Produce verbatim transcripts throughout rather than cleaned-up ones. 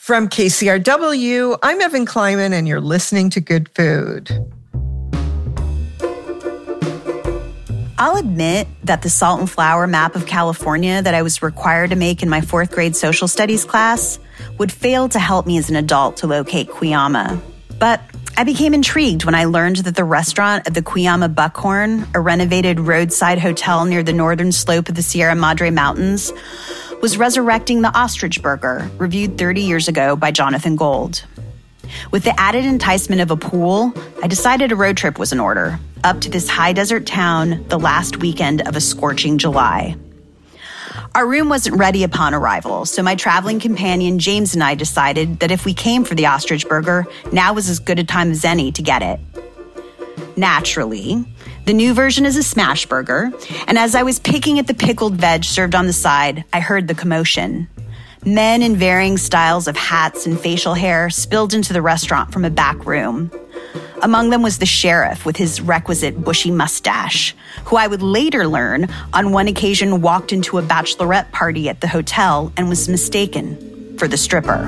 From K C R W, I'm Evan Kleiman, and you're listening to Good Food. I'll admit that the salt and flour map of California that I was required to make in my fourth grade social studies class would fail to help me as an adult to locate Cuyama. But I became intrigued when I learned that the restaurant at the Cuyama Buckhorn, a renovated roadside hotel near the northern slope of the Sierra Madre Mountains, was resurrecting the ostrich burger, reviewed thirty years ago by Jonathan Gold. With the added enticement of a pool, I decided a road trip was in order, up to this high desert town the last weekend of a scorching July. Our room wasn't ready upon arrival, so my traveling companion James and I decided that if we came for the ostrich burger, now was as good a time as any to get it. Naturally, the new version is a smash burger, and as I was picking at the pickled veg served on the side, I heard the commotion. Men in varying styles of hats and facial hair spilled into the restaurant from a back room. Among them was the sheriff with his requisite bushy mustache, who I would later learn on one occasion walked into a bachelorette party at the hotel and was mistaken for the stripper.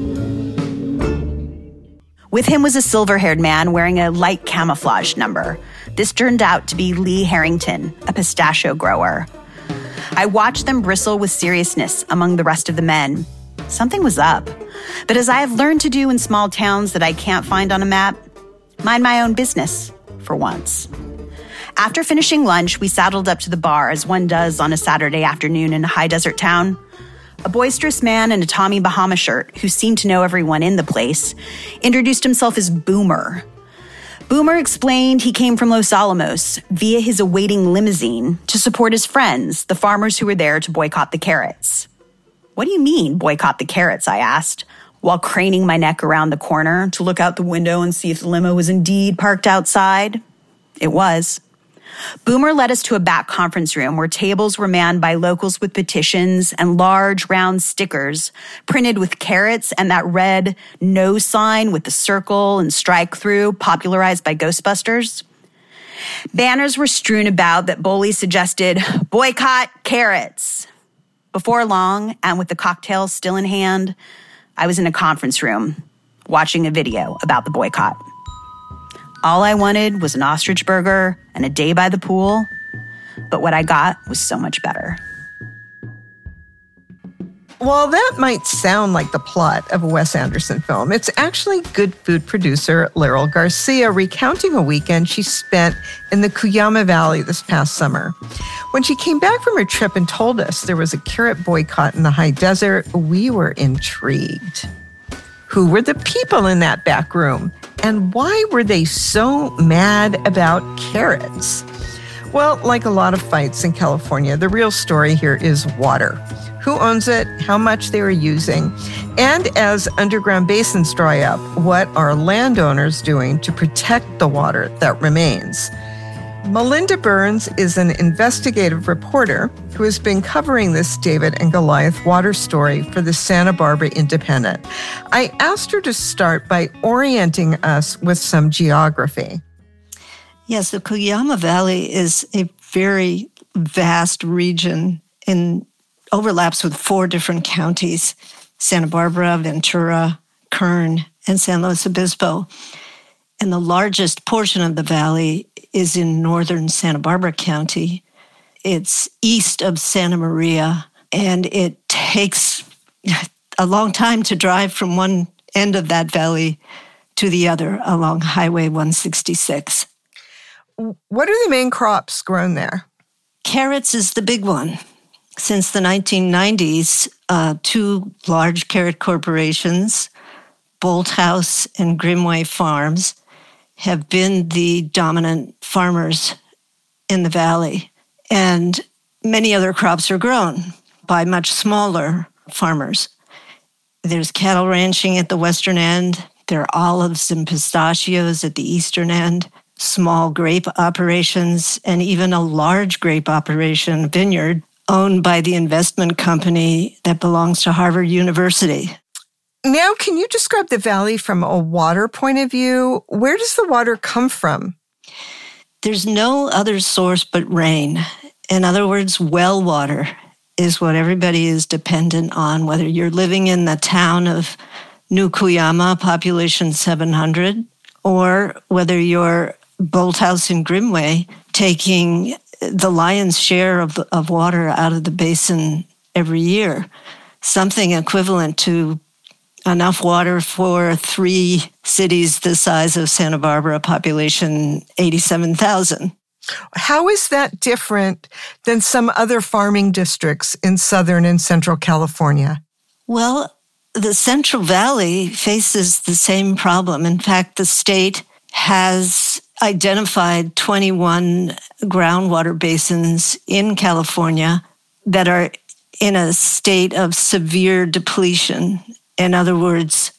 With him was a silver-haired man wearing a light camouflage number. This turned out to be Lee Harrington, a pistachio grower. I watched them bristle with seriousness among the rest of the men. Something was up. But as I have learned to do in small towns that I can't find on a map, mind my own business, for once. After finishing lunch, we saddled up to the bar, as one does on a Saturday afternoon in a high desert town. A boisterous man in a Tommy Bahama shirt, who seemed to know everyone in the place, introduced himself as Boomer. Boomer explained he came from Los Alamos via his awaiting limousine to support his friends, the farmers who were there to boycott the carrots. What do you mean, boycott the carrots? I asked, while craning my neck around the corner to look out the window and see if the limo was indeed parked outside. It was. Boomer led us to a back conference room where tables were manned by locals with petitions and large round stickers printed with carrots and that red no sign with the circle and strike through popularized by Ghostbusters. Banners were strewn about that boldly suggested, boycott carrots. Before long, and with the cocktail still in hand, I was in a conference room watching a video about the boycott. All I wanted was an ostrich burger and a day by the pool, but what I got was so much better. While that might sound like the plot of a Wes Anderson film, it's actually Good Food producer Laurel Garcia recounting a weekend she spent in the Cuyama Valley this past summer. When she came back from her trip and told us there was a carrot boycott in the high desert, we were intrigued. Who were the people in that back room? And why were they so mad about carrots? Well, like a lot of fights in California, the real story here is water. Who owns it, how much they are using, and as underground basins dry up, what are landowners doing to protect the water that remains? Melinda Burns is an investigative reporter who has been covering this David and Goliath water story for the Santa Barbara Independent. I asked her to start by orienting us with some geography. Yes, the Cuyama Valley is a very vast region and overlaps with four different counties: Santa Barbara, Ventura, Kern, and San Luis Obispo. And the largest portion of the valley is in northern Santa Barbara County. It's east of Santa Maria, and it takes a long time to drive from one end of that valley to the other along Highway one sixty-six. What are the main crops grown there? Carrots is the big one. Since the nineteen nineties, uh, two large carrot corporations, Bolthouse and Grimway Farms, have been the dominant farmers in the valley. And many other crops are grown by much smaller farmers. There's cattle ranching at the western end. There are olives and pistachios at the eastern end, small grape operations, and even a large grape operation, vineyard, owned by the investment company that belongs to Harvard University. Now, can you describe the valley from a water point of view? Where does the water come from? There's no other source but rain. In other words, well water is what everybody is dependent on, whether you're living in the town of New Cuyama, population seven hundred, or whether you're Bolthouse in Grimway, taking the lion's share of, of water out of the basin every year, something equivalent to enough water for three cities the size of Santa Barbara, population eighty-seven thousand. How is that different than some other farming districts in Southern and Central California? Well, the Central Valley faces the same problem. In fact, the state has identified twenty-one groundwater basins in California that are in a state of severe depletion. In other words,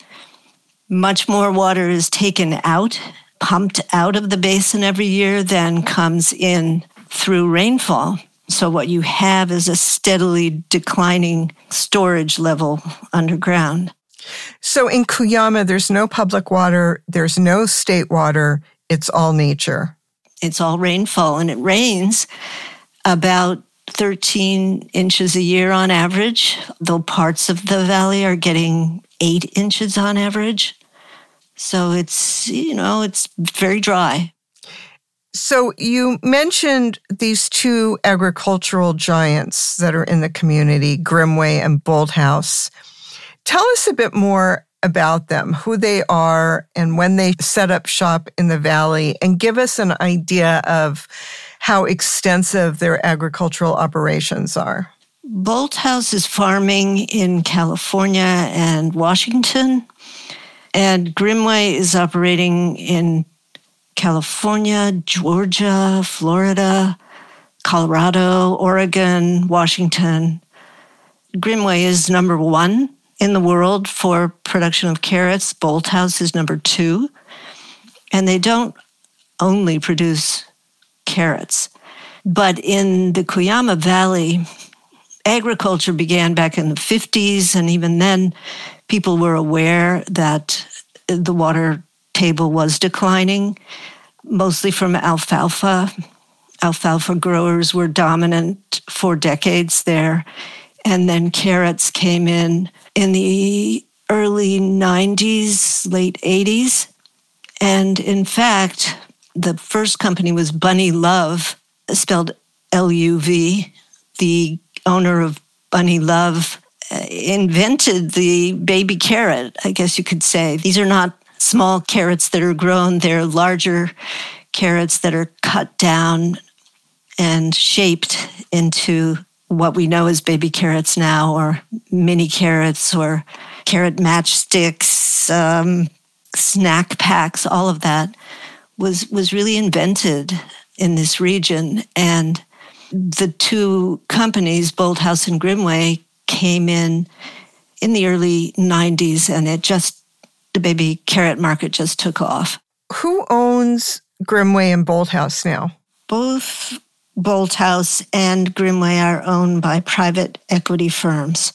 much more water is taken out, pumped out of the basin every year than comes in through rainfall. So what you have is a steadily declining storage level underground. So in Cuyama, there's no public water, there's no state water, it's all nature. It's all rainfall, and it rains about thirteen inches a year on average, though parts of the valley are getting eight inches on average. So it's, you know, it's very dry. So you mentioned these two agricultural giants that are in the community, Grimway and Bolthouse. Tell us a bit more about them, who they are, and when they set up shop in the valley, and give us an idea of how extensive their agricultural operations are. Bolthouse is farming in California and Washington, and Grimway is operating in California, Georgia, Florida, Colorado, Oregon, Washington. Grimway is number one in the world for production of carrots. Bolthouse is number two. And they don't only produce carrots. But in the Cuyama Valley, agriculture began back in the fifties, and even then, people were aware that the water table was declining, mostly from alfalfa. Alfalfa growers were dominant for decades there. And then carrots came in in the early nineties, late eighties. And in fact, the first company was Bunny Love, spelled L U V. The owner of Bunny Love uh, invented the baby carrot, I guess you could say. These are not small carrots that are grown. They're larger carrots that are cut down and shaped into what we know as baby carrots now, or mini carrots, or carrot matchsticks, um, snack packs. All of that was was really invented in this region. And the two companies, Bolthouse and Grimway, came in in the early nineties, and it just, the baby carrot market just took off. Who owns Grimway and Bolthouse now? Both Bolthouse and Grimway are owned by private equity firms.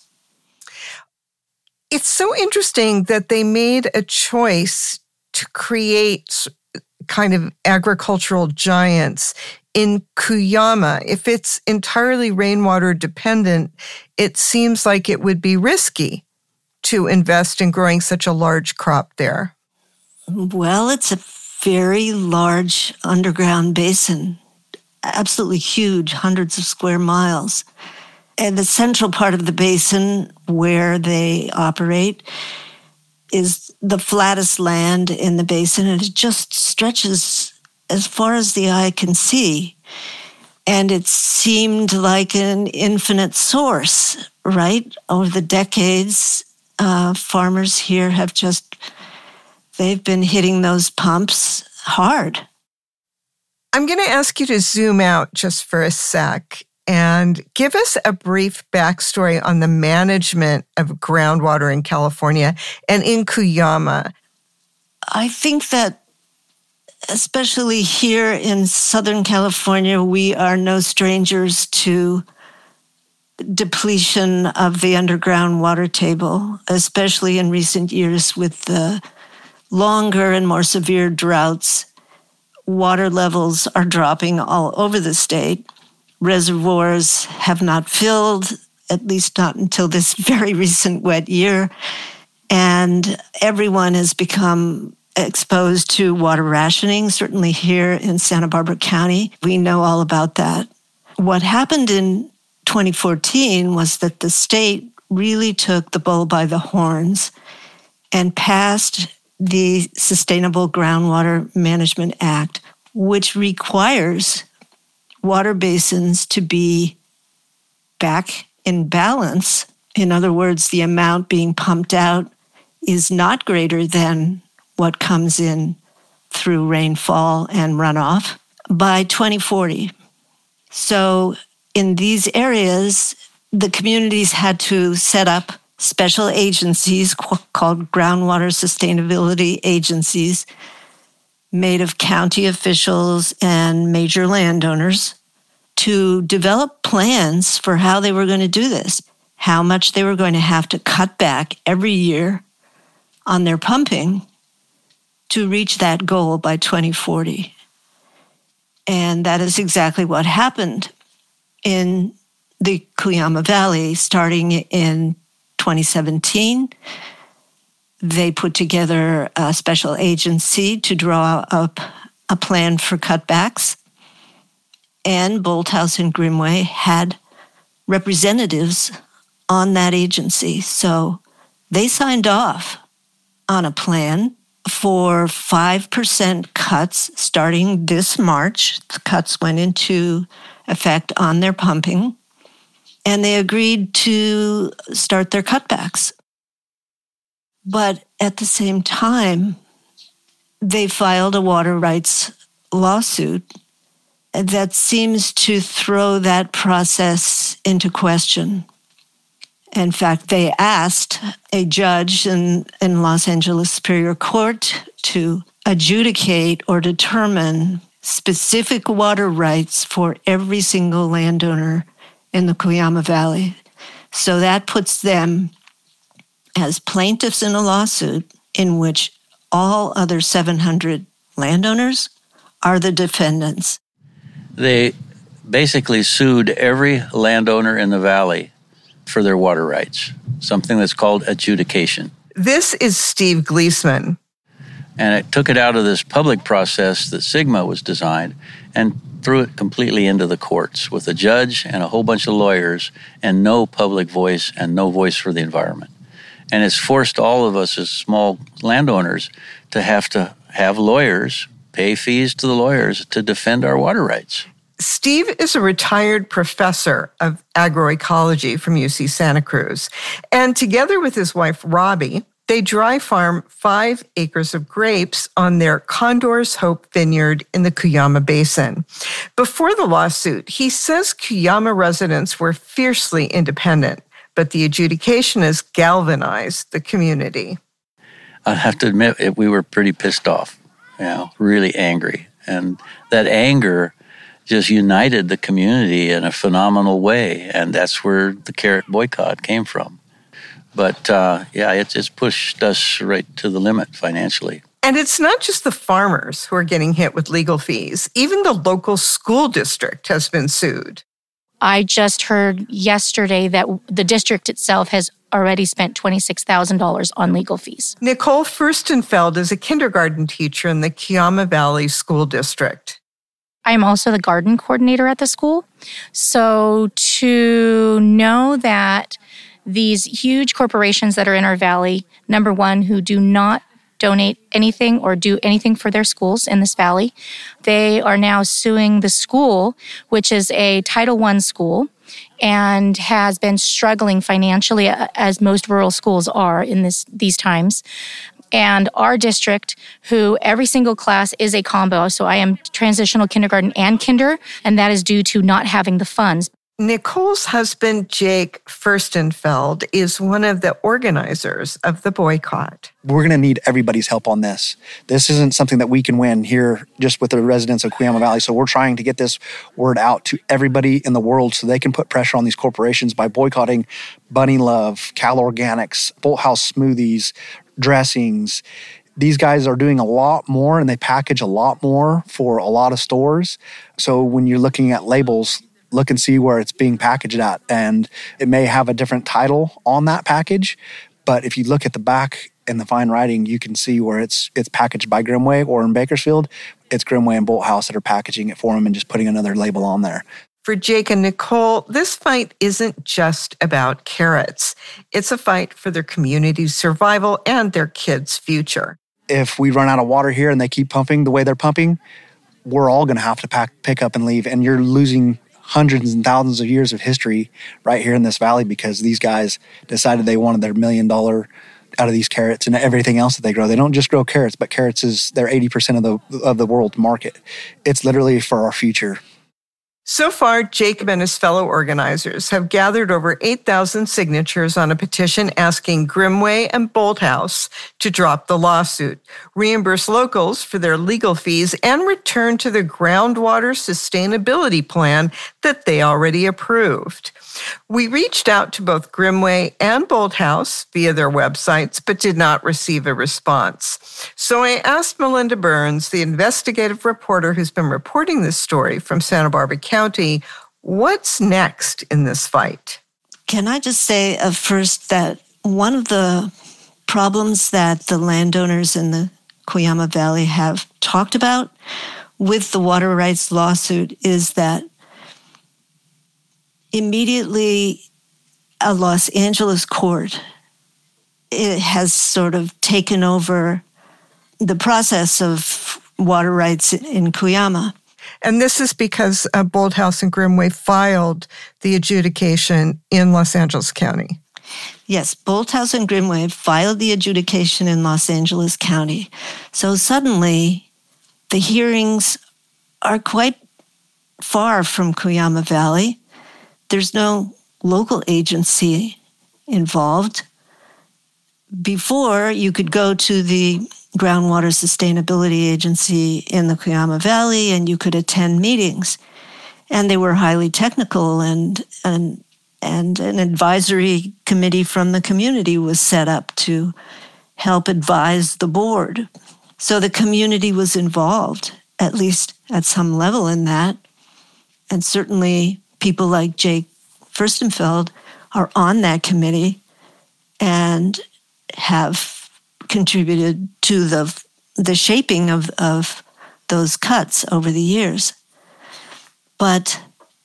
It's so interesting that they made a choice to create kind of agricultural giants in Cuyama. If it's entirely rainwater dependent, it seems like it would be risky to invest in growing such a large crop there. Well, it's a very large underground basin, absolutely huge, hundreds of square miles. And the central part of the basin where they operate is the flattest land in the basin, and it just stretches as far as the eye can see. And it seemed like an infinite source, right? Over the decades, uh, farmers here have just, they've been hitting those pumps hard. I'm going to ask you to zoom out just for a sec and give us a brief backstory on the management of groundwater in California and in Cuyama. I think that especially here in Southern California, we are no strangers to depletion of the underground water table, especially in recent years with the longer and more severe droughts. Water levels are dropping all over the state. Reservoirs have not filled, at least not until this very recent wet year. And everyone has become exposed to water rationing, certainly here in Santa Barbara County. We know all about that. What happened in twenty fourteen was that the state really took the bull by the horns and passed the Sustainable Groundwater Management Act, which requires water basins to be back in balance. In other words, the amount being pumped out is not greater than what comes in through rainfall and runoff by twenty forty. So in these areas, the communities had to set up special agencies called groundwater sustainability agencies made of county officials and major landowners to develop plans for how they were going to do this, how much they were going to have to cut back every year on their pumping to reach that goal by twenty forty. And that is exactly what happened in the Cuyama Valley starting in twenty seventeen. They put together a special agency to draw up a plan for cutbacks. And Bolthouse and Grimway had representatives on that agency. So they signed off on a plan for five percent cuts starting this March. The cuts went into effect on their pumping, and they agreed to start their cutbacks. But at the same time, they filed a water rights lawsuit that seems to throw that process into question. In fact, they asked a judge in, in Los Angeles Superior Court to adjudicate or determine specific water rights for every single landowner in the Cuyama Valley. So that puts them as plaintiffs in a lawsuit in which all other seven hundred landowners are the defendants. They basically sued every landowner in the valley for their water rights, something that's called adjudication. This is Steve Gleesman. And it took it out of this public process that SGMA was designed and threw it completely into the courts with a judge and a whole bunch of lawyers and no public voice and no voice for the environment. And it's forced all of us as small landowners to have to have lawyers, pay fees to the lawyers to defend our water rights. Steve is a retired professor of agroecology from U C Santa Cruz. And together with his wife, Robbie, they dry farm five acres of grapes on their Condor's Hope vineyard in the Cuyama Basin. Before the lawsuit, he says Cuyama residents were fiercely independent, but the adjudication has galvanized the community. I have to admit, we were pretty pissed off, you know, really angry. And that anger just united the community in a phenomenal way, and that's where the carrot boycott came from. But uh, yeah, it's, it's pushed us right to the limit financially. And it's not just the farmers who are getting hit with legal fees. Even the local school district has been sued. I just heard yesterday that the district itself has already spent twenty-six thousand dollars on legal fees. Nicole Furstenfeld is a kindergarten teacher in the Cuyama Valley School District. I am also the garden coordinator at the school. So to know that these huge corporations that are in our valley, number one, who do not donate anything or do anything for their schools in this valley, they are now suing the school, which is a Title one school and has been struggling financially, as most rural schools are in this these times. And our district, who every single class is a combo, so I am transitional kindergarten and kinder, and that is due to not having the funds. Nicole's husband, Jake Furstenfeld, is one of the organizers of the boycott. We're going to need everybody's help on this. This isn't something that we can win here just with the residents of Cuyama Valley. So we're trying to get this word out to everybody in the world so they can put pressure on these corporations by boycotting Bunny Love, Cal Organics, Bolthouse Smoothies, dressings. These guys are doing a lot more and they package a lot more for a lot of stores. So when you're looking at labels, look and see where it's being packaged at. And it may have a different title on that package, But if you look at the back and the fine writing, you can see where it's it's packaged by Grimway, or in Bakersfield, it's Grimway and Bolthouse that are packaging it for them and just putting another label on there. For Jake and Nicole, this fight isn't just about carrots. It's a fight for their community's survival and their kids' future. If we run out of water here and they keep pumping the way they're pumping, we're all going to have to pack, pick up and leave. And you're losing hundreds and thousands of years of history right here in this valley because these guys decided they wanted their million dollar out of these carrots and everything else that they grow. They don't just grow carrots, but carrots is their eighty percent of the of the world market. It's literally for our future. So far, Jacob and his fellow organizers have gathered over eight thousand signatures on a petition asking Grimway and Bolthouse to drop the lawsuit, reimburse locals for their legal fees, and return to the groundwater sustainability plan that they already approved. We reached out to both Grimway and Bolthouse via their websites, but did not receive a response. So I asked Melinda Burns, the investigative reporter who's been reporting this story from Santa Barbara County, what's next in this fight? Can I just say uh, first that one of the problems that the landowners in the Cuyama Valley have talked about with the water rights lawsuit is that immediately a Los Angeles court it has sort of taken over the process of water rights in Cuyama. And this is because uh, Bolthouse and Grimway filed the adjudication in Los Angeles County. Yes, Bolthouse and Grimway filed the adjudication in Los Angeles County. So suddenly, the hearings are quite far from Cuyama Valley. There's no local agency involved. Before, you could go to the Groundwater Sustainability Agency in the Cuyama Valley and you could attend meetings. And they were highly technical, and, and, and an advisory committee from the community was set up to help advise the board. So the community was involved, at least at some level in that. And certainly people like Jake Furstenfeld are on that committee and have contributed to the the shaping of, of those cuts over the years. But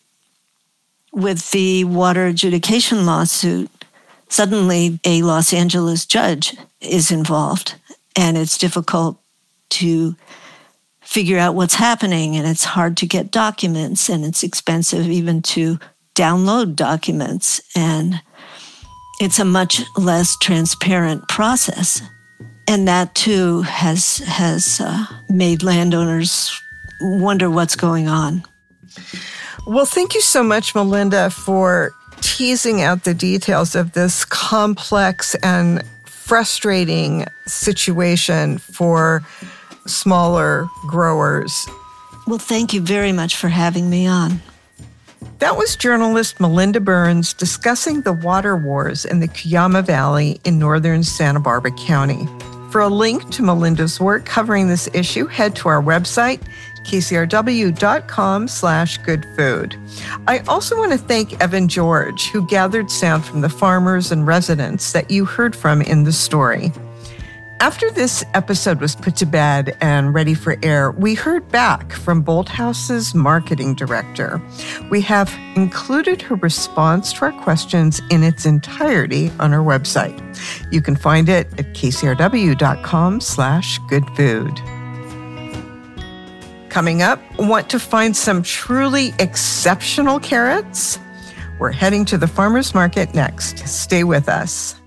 with the water adjudication lawsuit, suddenly a Los Angeles judge is involved, and it's difficult to figure out what's happening, and it's hard to get documents, and it's expensive even to download documents, and it's a much less transparent process. And that, too, has, has uh, made landowners wonder what's going on. Well, thank you so much, Melinda, for teasing out the details of this complex and frustrating situation for smaller growers. Well, thank you very much for having me on. That was journalist Melinda Burns discussing the water wars in the Cuyama Valley in northern Santa Barbara County. For a link to Melinda's work covering this issue, head to our website, k c r w dot com slash good food. I also want to thank Evan George, who gathered sound from the farmers and residents that you heard from in the story. After this episode was put to bed and ready for air, we heard back from Bolthouse's marketing director. We have included her response to our questions in its entirety on our website. You can find it at k c r w dot com slash good food. Coming up, want to find some truly exceptional carrots? We're heading to the farmer's market next. Stay with us.